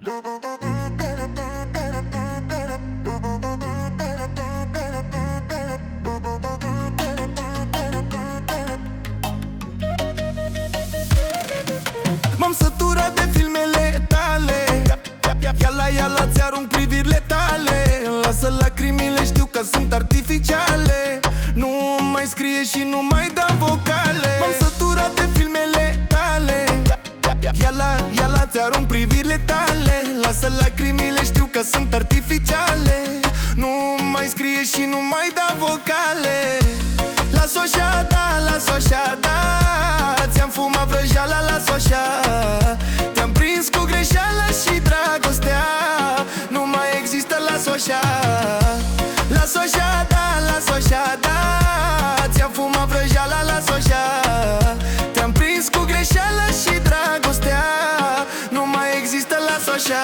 M-am săturat de filmele tale, Iala, ți-arunc privirile tale. Lasă lacrimile, știu că sunt artificiale. Nu mai scrie și nu mai da vocale. M-am săturat de filmele tale, Iala, ți-arunc privirile tale. Lasă lacrimile, știu că sunt artificiale. Nu mai scrie și nu mai da vocale. Las-o așa, da, las-o așa, da. Ți-am fumat vrăjeala, las-o așa. Te-am prins cu greșeala și dragostea nu mai există, las-o așa. Las-o așa, da, las-o așa, da. Ți-am fumat vrăjeala, las-o așa. Te-am prins cu greșeala și dragostea nu mai există, las-o așa.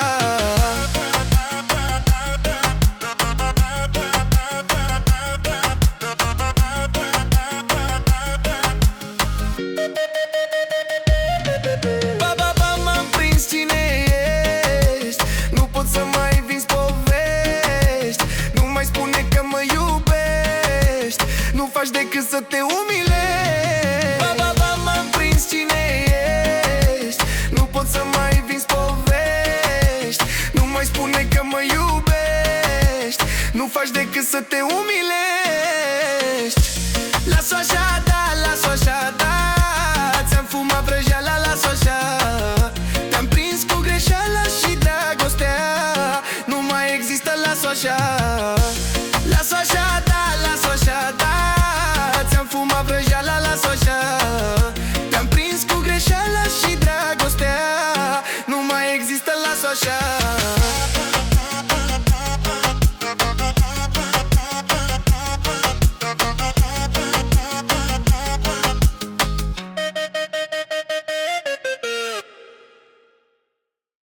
Nu faci decât să te umilești. M-am prins cine ești. Nu pot să mai vinzi povești. Nu mai spune că mă iubești. Nu faci decât să te umilești. Las-o așa, da, las-o așa, da. Ți-am fumat vrăjeala, las-o așa. Te-am prins cu greșeala și dragostea nu mai există, las-o așa. Las-o așa, da, las-o așa, da. Ți-am fumat vrăjeala, las-o așa. Te-am prins cu greșeala și dragostea nu mai există, las-o așa.